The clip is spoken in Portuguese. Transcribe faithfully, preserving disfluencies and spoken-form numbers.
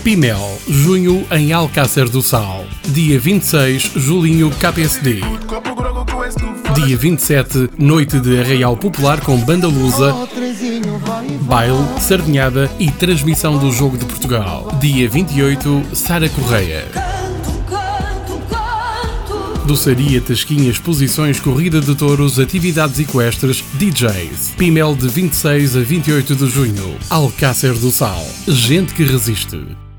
Pimel, junho em Alcácer do Sal. Dia vinte e seis, Julinho K P S D. Dia vinte e sete, noite de Arraial Popular com banda lusa, baile, sardinhada e transmissão do Jogo de Portugal. Dia vinte e oito, Sara Correia. Doçaria, tasquinhas, exposições, corrida de touros, atividades equestres, D Js. Pimel de vinte e seis a vinte e oito de junho. Alcácer do Sal. Gente que resiste.